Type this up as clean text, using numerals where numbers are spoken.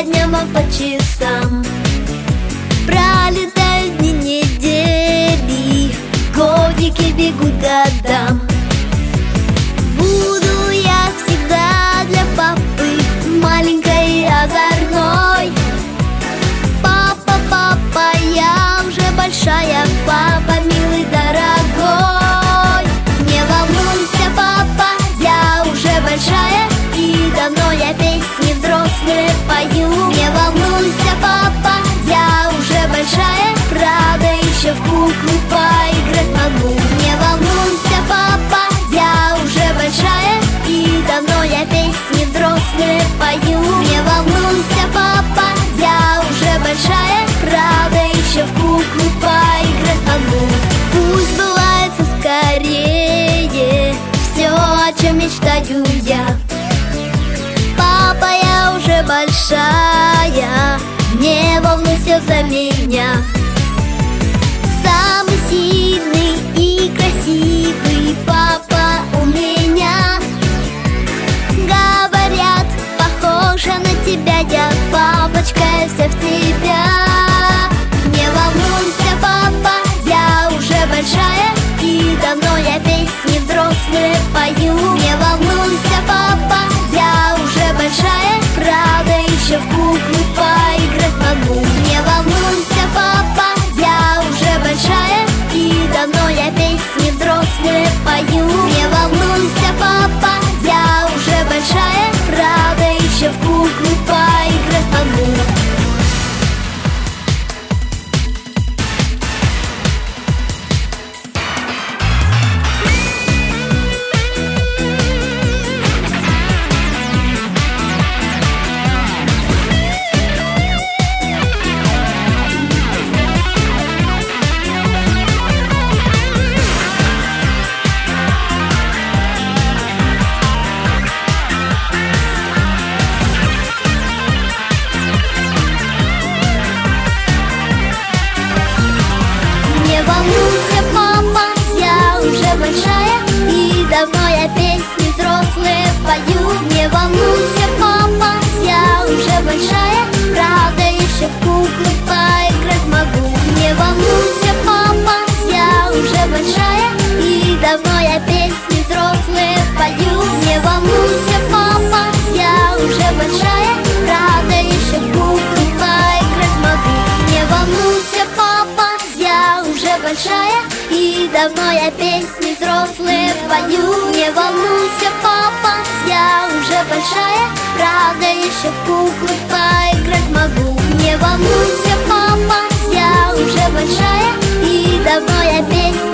дням, а по часам. Пролетают дни, недели, годики бегут годам. Буду я всегда для папы маленькой и озорной. Папа, папа, я уже большая, папа, милый, дорогой. Не волнуйся, папа, я уже большая, и давно я песни взрослые пою. Не волнуйся, папа, я уже большая, правда, еще в куклу поиграть могу. Не волнуйся, папа, я уже большая, и давно я песни взрослые пою. Не волнуйся, папа, я уже большая, правда, еще в куклу поиграть могу. Пусть сбывается скорее все, о чем мечтаю я. Папа, я уже большая, не волнуйся за меня. Самый сильный и красивый папа у меня. Говорят, похожа на тебя я, папочка, я вся в тебя. Не волнуйся, папа, я уже большая, и давно я песни взрослые пою. Не волнуйся, папа, я уже большая, правда, еще в куклу поиграть могу. Не волнуйся, папа, я уже большая, и давно я песни взрослые пою. Не волнуйся, папа, я уже большая, правда, еще в куклу поиграть могу. Не волнуйся, папа, я уже большая, и давно я песни взрослые пою. Не волнуйся, папа, я уже большая, правда, еще в куклы поиграть могу. Не волнуйся, папа, я уже большая, и давно я песни взрослые пою. Не волнуйся, папа, я уже большая, правда, еще в куклы поиграть могу. Не волнуйся, папа, я уже большая, и давно я песни взрослые пою. Не волнуйся, папа, я уже большая, правда, еще в куклы поиграть могу. Не волнуйся, папа, я уже большая, и давно я песни